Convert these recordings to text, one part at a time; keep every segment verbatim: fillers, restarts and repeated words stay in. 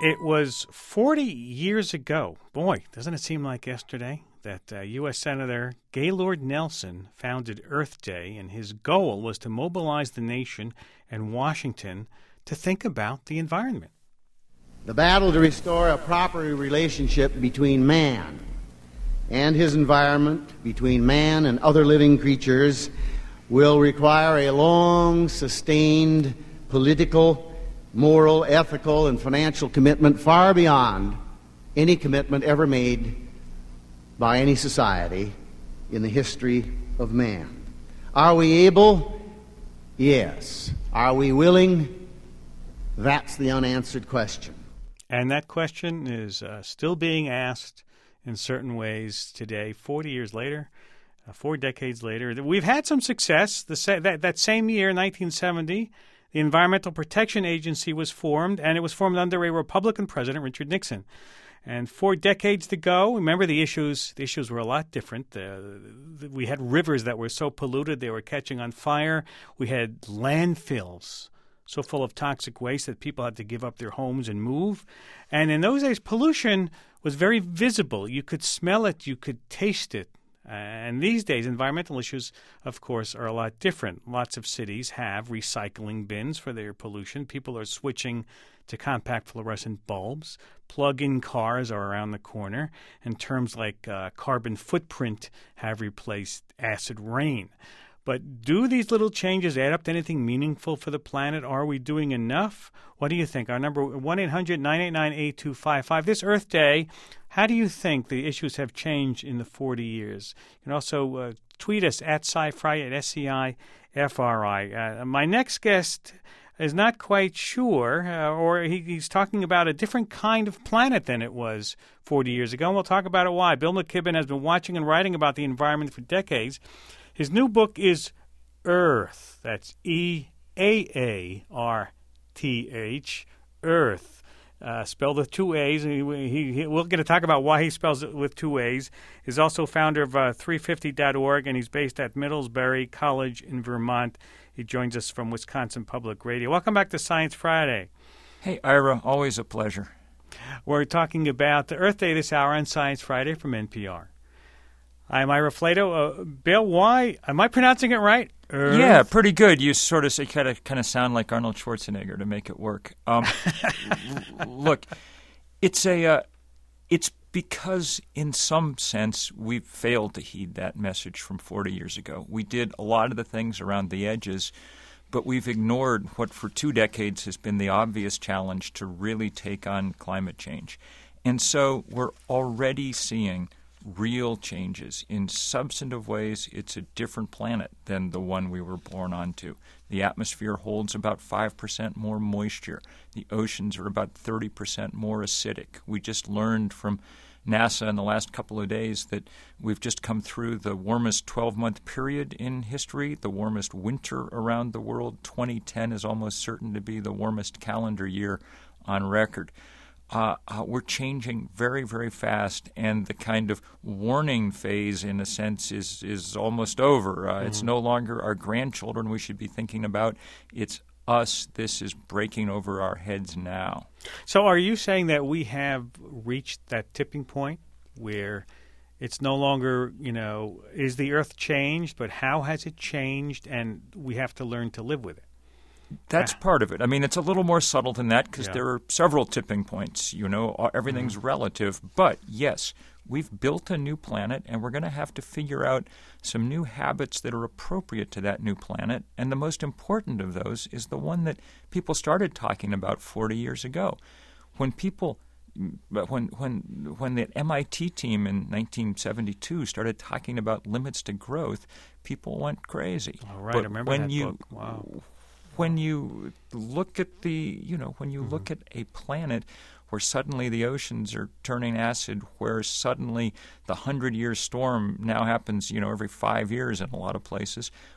It was forty years ago. Boy, doesn't it seem like yesterday? That uh, U S Senator Gaylord Nelson founded Earth Day, and his goal was to mobilize the nation and Washington to think about the environment. The battle to restore a proper relationship between man and his environment, between man and other living creatures, will require a long, sustained political, moral, ethical, and financial commitment far beyond any commitment ever made by any society in the history of man. Are we able? Yes. Are we willing? That's the unanswered question. And that question is uh, still being asked in certain ways today, forty years later, uh, four decades later. We've had some success. The sa- that, that same year, nineteen seventy, the Environmental Protection Agency was formed, and it was formed under a Republican president, Richard Nixon. And four decades to go, remember the issues. The issues were a lot different. Uh, we had rivers that were so polluted they were catching on fire. We had landfills so full of toxic waste that people had to give up their homes and move. And in those days, pollution was very visible. You could smell it. You could taste it. And these days, environmental issues, of course, are a lot different. Lots of cities have recycling bins for their pollution. People are switching to compact fluorescent bulbs. Plug-in cars are around the corner. And terms like uh, carbon footprint have replaced acid rain. But do these little changes add up to anything meaningful for the planet? Are we doing enough? What do you think? Our number, one eight hundred nine eight nine eight two five five. This Earth Day, how do you think the issues have changed in the forty years? You can also uh, tweet us at SciFri, at S C I F R I. Uh, my next guest is not quite sure, uh, or he, he's talking about a different kind of planet than it was forty years ago, and we'll talk about it why. Bill McKibben has been watching and writing about the environment for decades. His new book is Earth. That's E A A R T H, Earth. Uh, spelled with two A's. He, he, he, we're going to talk about why he spells it with two A's. He's also founder of uh, three fifty dot org, and he's based at Middlesbury College in Vermont. He joins us from Wisconsin Public Radio. Welcome back to Science Friday. Hey, Ira. Always a pleasure. We're talking about the Earth Day this hour on Science Friday from N P R. I'm Ira Flato. Uh, Bill, why? Am I pronouncing it right? Earth? Yeah, pretty good. You sort of kind of kind of sound like Arnold Schwarzenegger to make it work. Um, look, it's a uh, it's because in some sense we've failed to heed that message from forty years ago. We did a lot of the things around the edges, but we've ignored what for two decades has been the obvious challenge to really take on climate change. And so we're already seeing real changes. In substantive ways, it's a different planet than the one we were born onto. The atmosphere holds about five percent more moisture. The oceans are about thirty percent more acidic. We just learned from NASA in the last couple of days that we've just come through the warmest twelve-month period in history, the warmest winter around the world. twenty ten is almost certain to be the warmest calendar year on record. Uh, uh, we're changing very, very fast, and the kind of warning phase, in a sense, is is almost over. Uh, mm-hmm. It's no longer our grandchildren we should be thinking about. It's us. This is breaking over our heads now. So are you saying that we have reached that tipping point where it's no longer, you know, is the Earth changed, but how has it changed, and we have to learn to live with it? That's part of it. I mean, it's a little more subtle than that because Yeah. there are several tipping points. You know, everything's mm-hmm. relative. But, yes, we've built a new planet, and we're going to have to figure out some new habits that are appropriate to that new planet. And the most important of those is the one that people started talking about forty years ago. When people when when when the M I T team in nineteen seventy-two started talking about limits to growth, people went crazy. All right, but I remember when that you, book. Wow. When you look at the, you know, when you mm-hmm. look at a planet where suddenly the oceans are turning acid, where suddenly the hundred-year storm now happens, you know, every five years in a lot of places,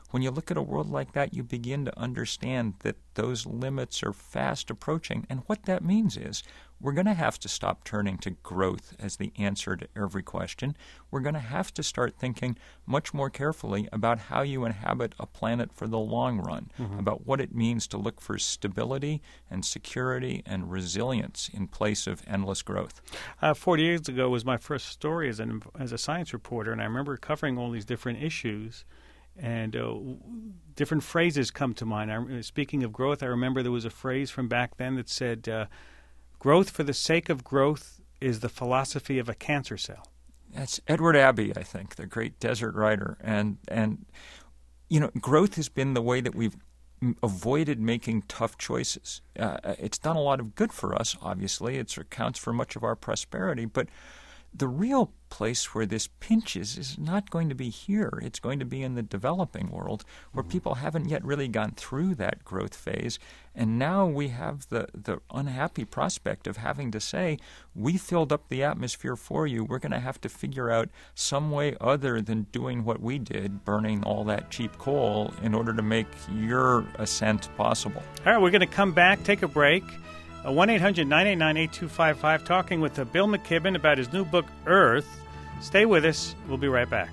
When you look at a world like that, you begin to understand that those limits are fast approaching. And what that means is we're going to have to stop turning to growth as the answer to every question. We're going to have to start thinking much more carefully about how you inhabit a planet for the long run, mm-hmm. about what it means to look for stability and security and resilience in place of endless growth. Uh, Forty years ago was my first story as an as a science reporter, and I remember covering all these different issues. And uh, different phrases come to mind. I, speaking of growth, I remember there was a phrase from back then that said, uh, growth for the sake of growth is the philosophy of a cancer cell. That's Edward Abbey, I think, the great desert writer. And, and you know, growth has been the way that we've avoided making tough choices. Uh, it's done a lot of good for us, obviously. It accounts for much of our prosperity. But the real place where this pinches is not going to be here. It's going to be in the developing world where mm-hmm. people haven't yet really gone through that growth phase. And now we have the, the unhappy prospect of having to say, we filled up the atmosphere for you. We're going to have to figure out some way other than doing what we did, burning all that cheap coal, in order to make your ascent possible. All right, we're going to come back, take a break. one eight hundred nine eight nine eight two five five, talking with uh, Bill McKibben about his new book, Earth. Stay with us. We'll be right back.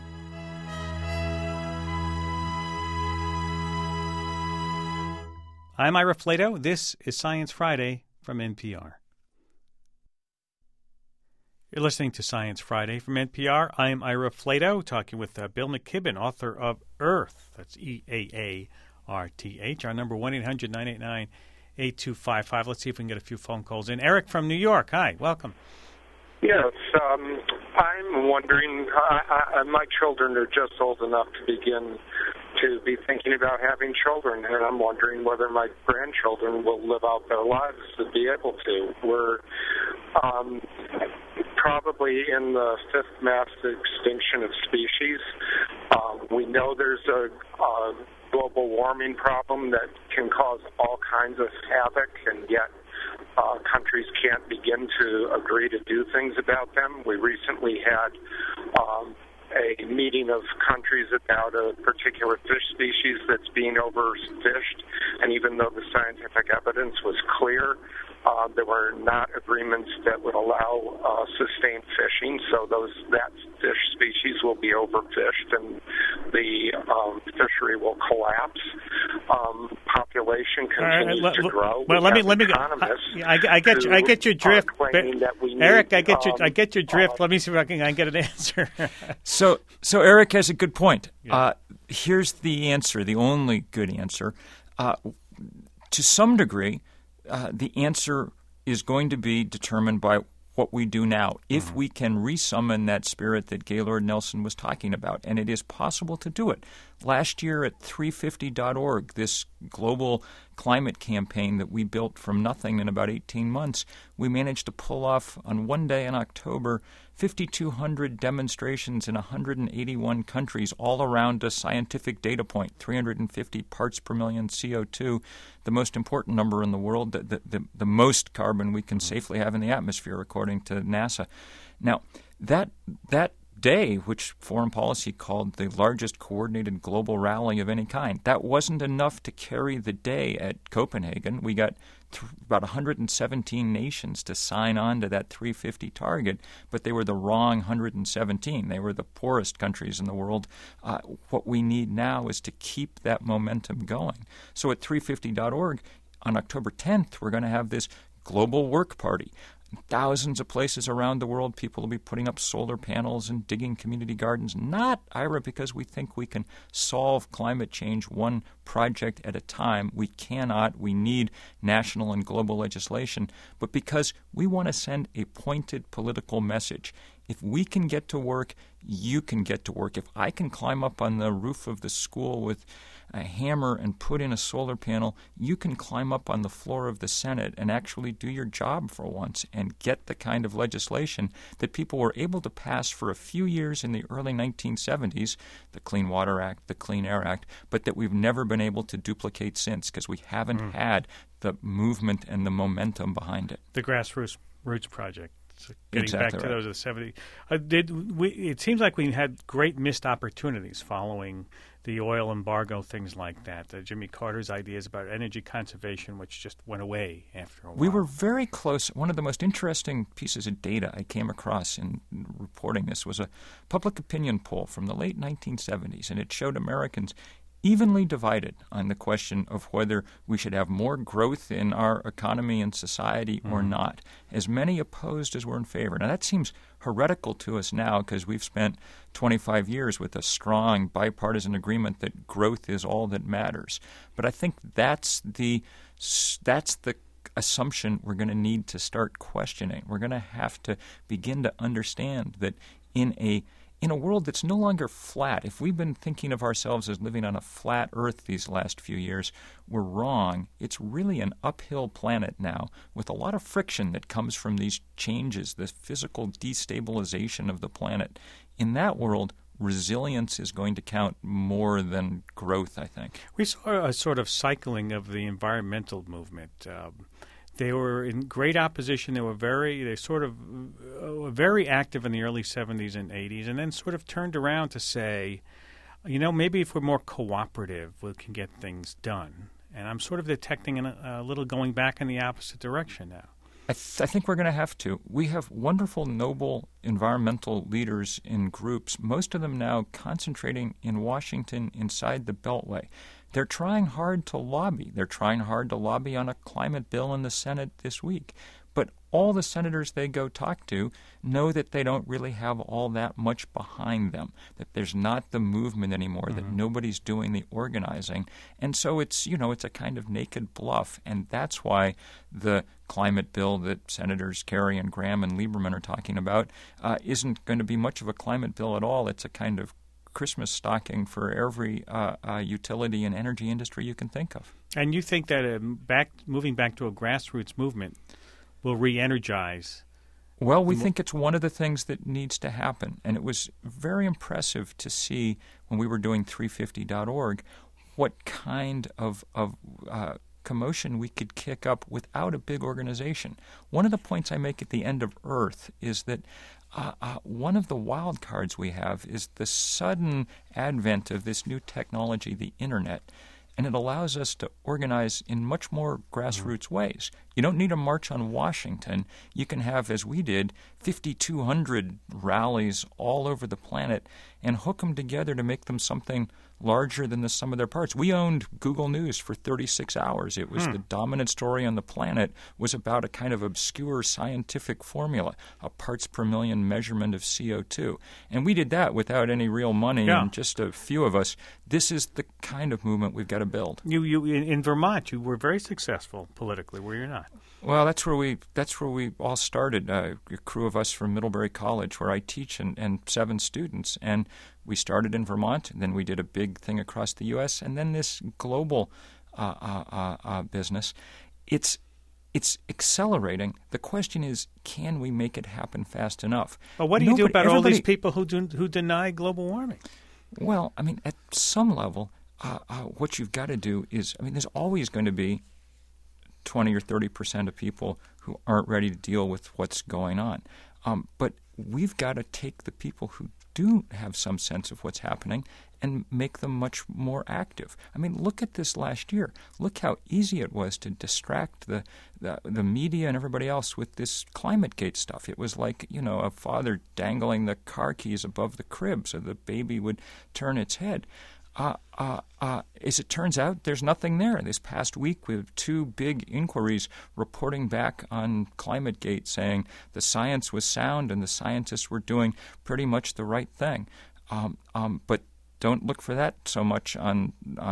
I'm Ira Flato. This is Science Friday from N P R. You're listening to Science Friday from N P R. I'm Ira Flato, talking with uh, Bill McKibben, author of Earth. That's E A A R T H. Our number, one eight hundred nine eight nine eight two five five. Let's see if we can get a few phone calls in. Eric from New York. Hi, welcome. Yes, um, I'm wondering, I, I, my children are just old enough to begin to be thinking about having children, and I'm wondering whether my grandchildren will live out their lives to be able to. We're um, probably in the fifth mass extinction of species. Um, we know there's a, a global warming problem that can cause all kinds of havoc, and yet uh, countries can't begin to agree to do things about them. We recently had um, a meeting of countries about a particular fish species that's being overfished, and even though the scientific evidence was clear, Uh, there were not agreements that would allow uh, sustained fishing, so those that fish species will be overfished and the um, fishery will collapse. Um, population continues right, to l- grow. Well, we let me let me. I, I, I get you, I get your drift, need, Eric. I get um, your I get your drift. Uh, let me see if I can, I can get an answer. so so Eric has a good point. Yeah. Uh, here's the answer, the only good answer. Uh, to some degree, Uh, the answer is going to be determined by what we do now. If mm-hmm. we can resummon that spirit that Gaylord Nelson was talking about, and it is possible to do it. Last year at three fifty dot org, this global climate campaign that we built from nothing in about eighteen months, we managed to pull off on one day in October fifty-two hundred demonstrations in one hundred eighty-one countries all around a scientific data point, three hundred fifty parts per million C O two, the most important number in the world, the, the, the, the most carbon we can safely have in the atmosphere, according to NASA. Now, that that day, which Foreign Policy called the largest coordinated global rally of any kind, that wasn't enough to carry the day at Copenhagen. We got th- about one hundred seventeen nations to sign on to that three fifty target, but they were the wrong one hundred seventeen. They were the poorest countries in the world. Uh, what we need now is to keep that momentum going. So at three fifty dot org, on October tenth, we're going to have this global work party. Thousands of places around the world, people will be putting up solar panels and digging community gardens, not, Ira, because we think we can solve climate change one project at a time. We cannot. We need national and global legislation, but because we want to send a pointed political message. If we can get to work, you can get to work. If I can climb up on the roof of the school with a hammer and put in a solar panel, you can climb up on the floor of the Senate and actually do your job for once and get the kind of legislation that people were able to pass for a few years in the early nineteen seventies, the Clean Water Act, the Clean Air Act, but that we've never been able to duplicate since because we haven't mm. had the movement and the momentum behind it. The Grassroots Roots Project. So getting exactly back to right. those of the seventies. Uh, did we, it seems like we had great missed opportunities following the oil embargo, things like that. Uh, Jimmy Carter's ideas about energy conservation, which just went away after a while. We were very close. One of the most interesting pieces of data I came across in reporting this was a public opinion poll from the late nineteen seventies, and it showed Americans evenly divided on the question of whether we should have more growth in our economy and society or mm. not. As many opposed as were in favor. Now, that seems heretical to us now because we've spent twenty-five years with a strong bipartisan agreement that growth is all that matters. But I think that's the that's the assumption we're going to need to start questioning. We're going to have to begin to understand that in a In a world that's no longer flat, if we've been thinking of ourselves as living on a flat Earth these last few years, we're wrong. It's really an uphill planet now with a lot of friction that comes from these changes, the physical destabilization of the planet. In that world, resilience is going to count more than growth, I think. We saw a sort of cycling of the environmental movement. Um, They were in great opposition. They were very, they sort of uh, very active in the early seventies and eighties, and then sort of turned around to say, you know, maybe if we're more cooperative, we can get things done. And I'm sort of detecting an, a little going back in the opposite direction now. I, th- I think we're going to have to. We have wonderful, noble environmental leaders in groups, most of them now concentrating in Washington inside the Beltway. They're trying hard to lobby. They're trying hard to lobby on a climate bill in the Senate this week. But all the senators they go talk to know that they don't really have all that much behind them, that there's not the movement anymore, mm-hmm. that nobody's doing the organizing. And so it's, you know, it's a kind of naked bluff. And that's why the climate bill that Senators Kerry and Graham and Lieberman are talking about uh, isn't going to be much of a climate bill at all. It's a kind of Christmas stocking for every uh, uh, utility and energy industry you can think of. And you think that uh, back moving back to a grassroots movement will re-energize? Well, we think it's one of the things that needs to happen. And it was very impressive to see when we were doing three fifty dot org what kind of, of uh, commotion we could kick up without a big organization. One of the points I make at the end of Earth is that Uh, uh, one of the wild cards we have is the sudden advent of this new technology, the Internet, and it allows us to organize in much more grassroots mm-hmm. ways. You don't need a march on Washington. You can have, as we did, fifty-two hundred rallies all over the planet and hook them together to make them something larger than the sum of their parts. We owned Google News for thirty-six hours. It was hmm. the dominant story on the planet was about a kind of obscure scientific formula, a parts per million measurement of C O two. And we did that without any real money yeah. and just a few of us. This is the kind of movement we've got to build. You, you in, in Vermont, you were very successful politically, were you not? Well, that's where we that's where we all started. Uh, a crew of us from Middlebury College, where I teach, and, and seven students. And we started in Vermont, and then we did a big thing across the U S, and then this global uh, uh, uh, business. It's it's accelerating. The question is, can we make it happen fast enough? Well, what do you Nobody, do about all these everybody, people who do, who deny global warming? Well, I mean, at some level, uh, uh, what you've got to do is, I mean, there's always going to be twenty or thirty percent of people who aren't ready to deal with what's going on. Um, but we've got to take the people who do have some sense of what's happening and make them much more active. I mean, look at this last year. Look how easy it was to distract the, the, the media and everybody else with this ClimateGate stuff. It was like, you know, a father dangling the car keys above the crib so the baby would turn its head. Uh, uh, uh, as it turns out, there's nothing there. This past week, we have two big inquiries reporting back on ClimateGate saying the science was sound and the scientists were doing pretty much the right thing. Um, um, but don't look for that so much on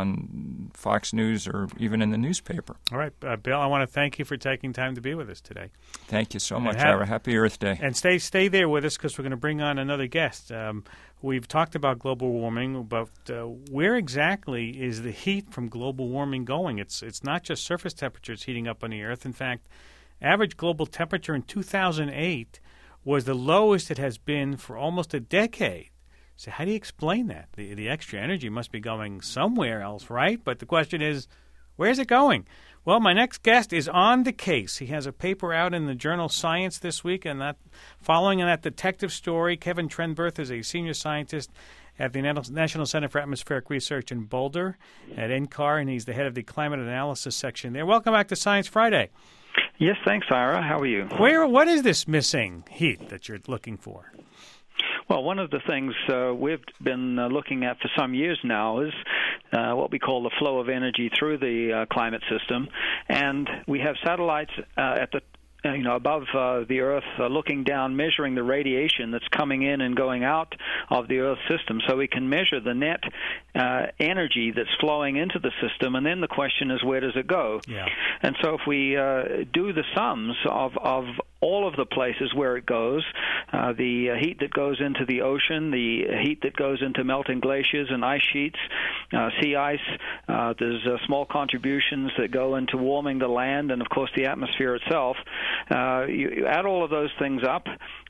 on Fox News or even in the newspaper. All right, uh, Bill, I want to thank you for taking time to be with us today. Thank you so much, have, Ira. Happy Earth Day. And stay stay there with us because we're going to bring on another guest. Um, we've talked about global warming, but uh, where exactly is the heat from global warming going? It's it's not just surface temperatures heating up on the Earth. In fact, average global temperature in two thousand eight was the lowest it has been for almost a decade. So how do you explain that? The the extra energy must be going somewhere else, right? But the question is, where's it going? Well, my next guest is on the case. He has a paper out in the journal Science this week, and that following in that detective story, Kevin Trenberth is a senior scientist at the National Center for Atmospheric Research in Boulder at N C A R, and he's the head of the climate analysis section there. Welcome back to Science Friday. Yes, thanks, Ira. How are you? Where? What is this missing heat that you're looking for? Well, one of the things uh, we've been uh, looking at for some years now is uh, what we call the flow of energy through the uh, climate system, and we have satellites uh, at the you know, above uh, the Earth, uh, looking down, measuring the radiation that's coming in and going out of the Earth system, so we can measure the net uh, energy that's flowing into the system. And then the question is, where does it go? Yeah. And so if we uh, do the sums of of all of the places where it goes, uh, the uh, heat that goes into the ocean, the heat that goes into melting glaciers and ice sheets, uh, sea ice, uh, there's uh, small contributions that go into warming the land, and of course the atmosphere itself. Uh, you, you add all of those things up,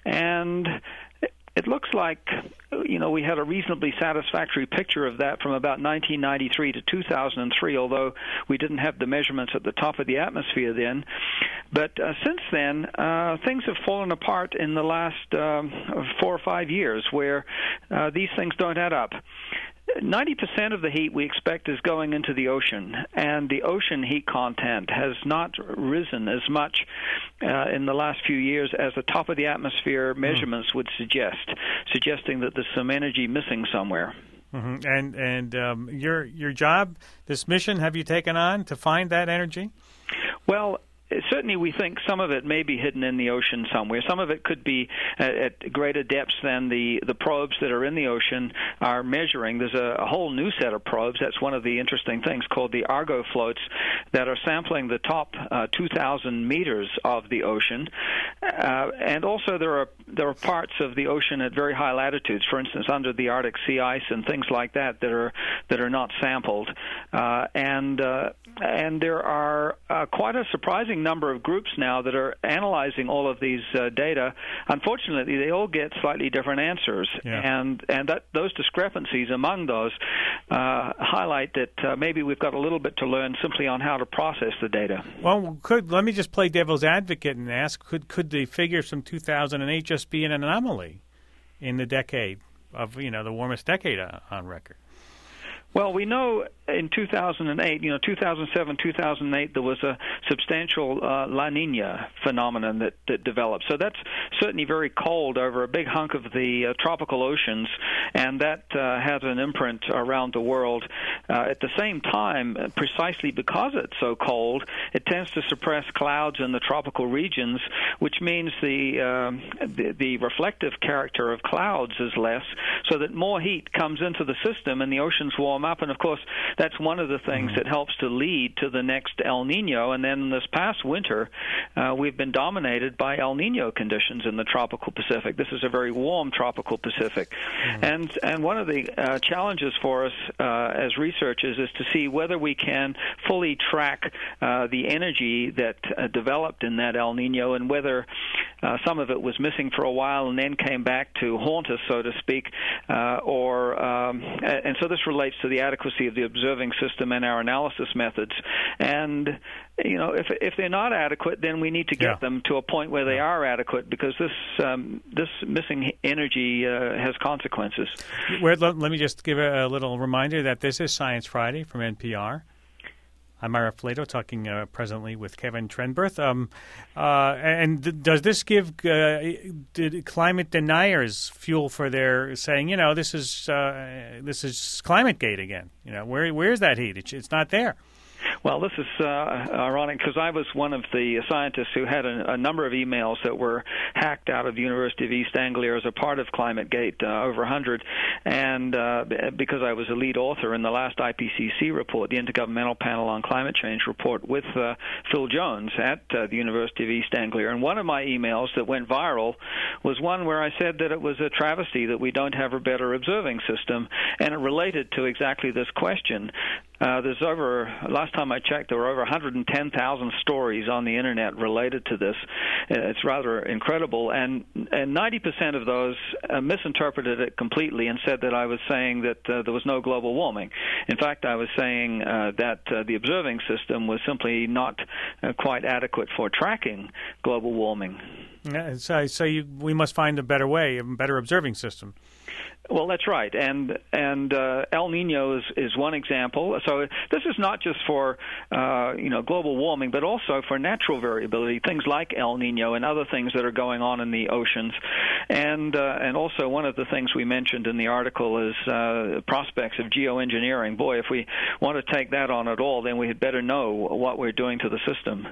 and it looks like, you know, we had a reasonably satisfactory picture of that from about nineteen ninety-three to two thousand three, although we didn't have the measurements at the top of the atmosphere then. But uh, since then, uh, things have fallen apart in the last um, four or five years where uh, these things don't add up. ninety percent of the heat we expect is going into the ocean, and the ocean heat content has not risen as much uh, in the last few years as the top of the atmosphere measurements mm. would suggest, suggesting that there's some energy missing somewhere. Mm-hmm. And and um, your your job, this mission, have you taken on to find that energy? Well, certainly we think some of it may be hidden in the ocean somewhere. Some of it could be at, at greater depths than the, the probes that are in the ocean are measuring. There's a, a whole new set of probes. That's one of the interesting things called the Argo floats that are sampling the top uh, two thousand meters of the ocean. Uh, and also there are there are parts of the ocean at very high latitudes, for instance, under the Arctic sea ice and things like that that are that are not sampled. Uh, and uh, and there are uh, quite a surprising number of groups now that are analyzing all of these uh, data. Unfortunately, they all get slightly different answers, yeah. and and that those discrepancies among those uh, highlight that uh, maybe we've got a little bit to learn simply on how to process the data. Well, could let me just play devil's advocate and ask: Could could the figures from two thousand eight just be an anomaly in the decade of you know the warmest decade on, on record? Well, we know in two thousand eight, you know, two thousand seven, two thousand eight, there was a substantial uh, La Nina phenomenon that, that developed. So that's certainly very cold over a big hunk of the uh, tropical oceans, and that uh, has an imprint around the world. Uh, at the same time, precisely because it's so cold, it tends to suppress clouds in the tropical regions, which means the, uh, the, the reflective character of clouds is less, so that more heat comes into the system and the oceans warm up, and of course that's one of the things mm-hmm. that helps to lead to the next El Nino. And then this past winter uh, we've been dominated by El Nino conditions in the tropical Pacific. This is a very warm tropical Pacific. Mm-hmm. and and one of the uh, challenges for us uh, as researchers is to see whether we can fully track uh, the energy that uh, developed in that El Nino, and whether uh, some of it was missing for a while and then came back to haunt us, so to speak, uh, or um, and so this relates to the adequacy of the observing system and our analysis methods. And you know, if if they're not adequate, then we need to get yeah. them to a point where they are adequate, because this um, this missing energy uh, has consequences. Let, let me just give a, a little reminder that this is Science Friday from N P R. I'm Ira Flato, talking uh, presently with Kevin Trenberth. Um, uh, and th- does this give uh, did climate deniers fuel for their saying, you know, this is uh, this is ClimateGate again? You know, where where's that heat? It's, it's not there. Well, this is uh, ironic because I was one of the scientists who had a, a number of emails that were hacked out of the University of East Anglia as a part of ClimateGate, uh, over one hundred, and uh, because I was a lead author in the last I P C C report, the Intergovernmental Panel on Climate Change report, with uh, Phil Jones at uh, the University of East Anglia. And one of my emails that went viral was one where I said that it was a travesty that we don't have a better observing system, and it related to exactly this question. Uh, there's over, last time I checked, there were over one hundred ten thousand stories on the Internet related to this. Uh, it's rather incredible. And, and ninety percent of those uh, misinterpreted it completely and said that I was saying that uh, there was no global warming. In fact, I was saying uh, that uh, the observing system was simply not uh, quite adequate for tracking global warming. Yeah, so so you, we must find a better way, a better observing system. Well, that's right, and and uh, El Nino is, is one example. So this is not just for uh, you know global warming, but also for natural variability, things like El Nino and other things that are going on in the oceans, and uh, and also one of the things we mentioned in the article is uh, prospects of geoengineering. Boy, if we want to take that on at all, then we had better know what we're doing to the system.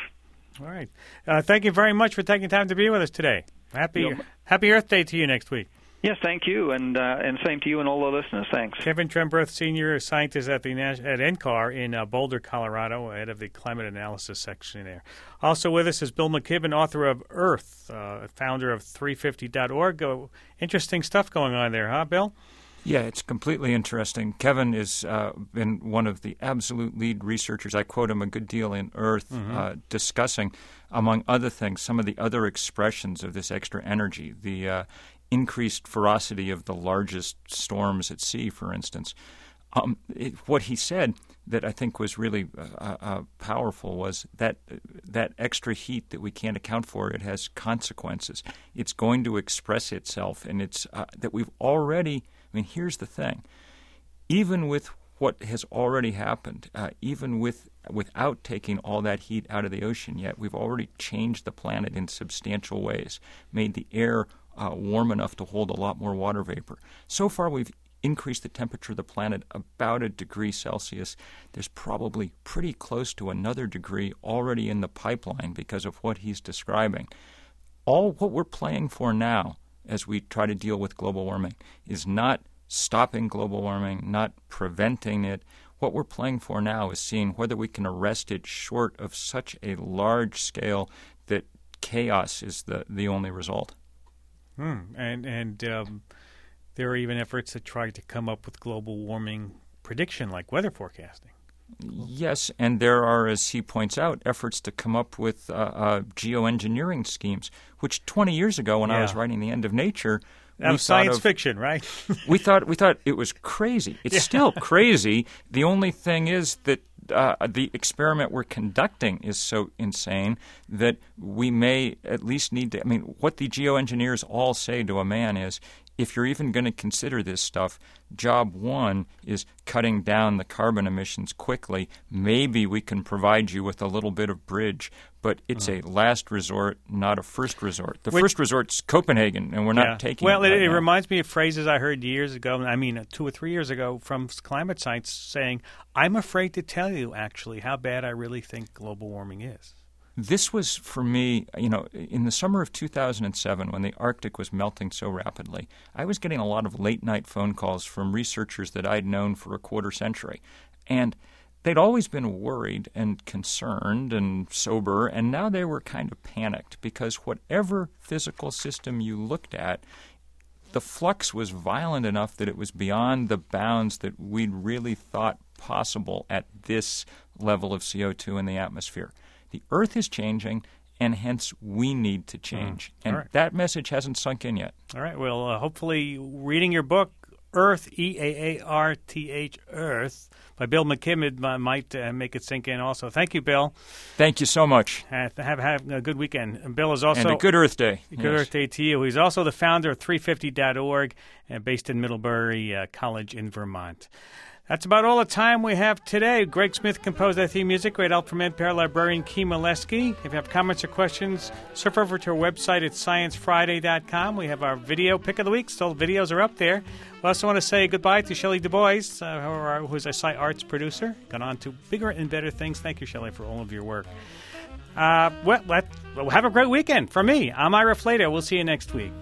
All right, uh, thank you very much for taking time to be with us today. Happy Yep. Happy Earth Day to you next week. Yes, thank you, and uh, and same to you and all the listeners. Thanks. Kevin Trembroth, Senior Scientist at the Nas- at N C A R in uh, Boulder, Colorado, head of the Climate Analysis section there. Also with us is Bill McKibben, author of Earth, uh, founder of three fifty dot org. Oh, interesting stuff going on there, huh, Bill? Yeah, it's completely interesting. Kevin has uh, been one of the absolute lead researchers. I quote him a good deal in Earth, mm-hmm. uh, discussing, among other things, some of the other expressions of this extra energy, the uh, increased ferocity of the largest storms at sea, for instance. Um, it, what he said that I think was really uh, uh, powerful was that uh, that extra heat that we can't account for, it has consequences. It's going to express itself, and it's uh, that we've already – I mean, here's the thing. Even with what has already happened, uh, even with without taking all that heat out of the ocean yet, we've already changed the planet in substantial ways, made the air uh, warm enough to hold a lot more water vapor. So far, we've increased the temperature of the planet about a degree Celsius. There's probably pretty close to another degree already in the pipeline because of what he's describing. All what we're playing for now as we try to deal with global warming is not stopping global warming, not preventing it. What we're playing for now is seeing whether we can arrest it short of such a large scale that chaos is the, the only result. Hmm. And and um, there are even efforts to try to come up with global warming prediction, like weather forecasting. Yes, and there are, as he points out, efforts to come up with uh, uh, geoengineering schemes, which twenty years ago, when yeah. I was writing The End of Nature, that was science of, fiction, right? we thought we thought it was crazy. It's yeah. still crazy. The only thing is that uh, the experiment we're conducting is so insane that we may at least need to. I mean, what the geoengineers all say to a man is, if you're even going to consider this stuff, job one is cutting down the carbon emissions quickly. Maybe we can provide you with a little bit of bridge, but it's oh. a last resort, not a first resort. The Which, first resort's Copenhagen, and we're yeah. not taking well, it Well, it, right it now. reminds me of phrases I heard years ago, I mean two or three years ago, from climate science saying, I'm afraid to tell you, actually, how bad I really think global warming is. This was, for me, you know, in the summer of two thousand seven, when the Arctic was melting so rapidly, I was getting a lot of late-night phone calls from researchers that I'd known for a quarter century. And they'd always been worried and concerned and sober, and now they were kind of panicked because whatever physical system you looked at, the flux was violent enough that it was beyond the bounds that we'd really thought possible at this level of C O two in the atmosphere. The Earth is changing, and hence we need to change. Mm. And right. that message hasn't sunk in yet. All right. Well, uh, hopefully reading your book, Earth, E A A R T H, Earth, by Bill McKibben uh, might uh, make it sink in also. Thank you, Bill. Thank you so much. Have, have, have a good weekend. And Bill is also... And a good Earth Day. Good yes. Earth Day to you. He's also the founder of three fifty dot org, uh, based in Middlebury uh, College in Vermont. That's about all the time we have today. Greg Smith composed that theme music. Great help from N P R librarian Key Molesky. If you have comments or questions, surf over to our website at science friday dot com. We have our video pick of the week. Still, videos are up there. We also want to say goodbye to Shelley Du Bois, uh, who's a SciArts producer. Gone on to bigger and better things. Thank you, Shelley, for all of your work. Uh, well, let, well, have a great weekend. For me, I'm Ira Flato. We'll see you next week.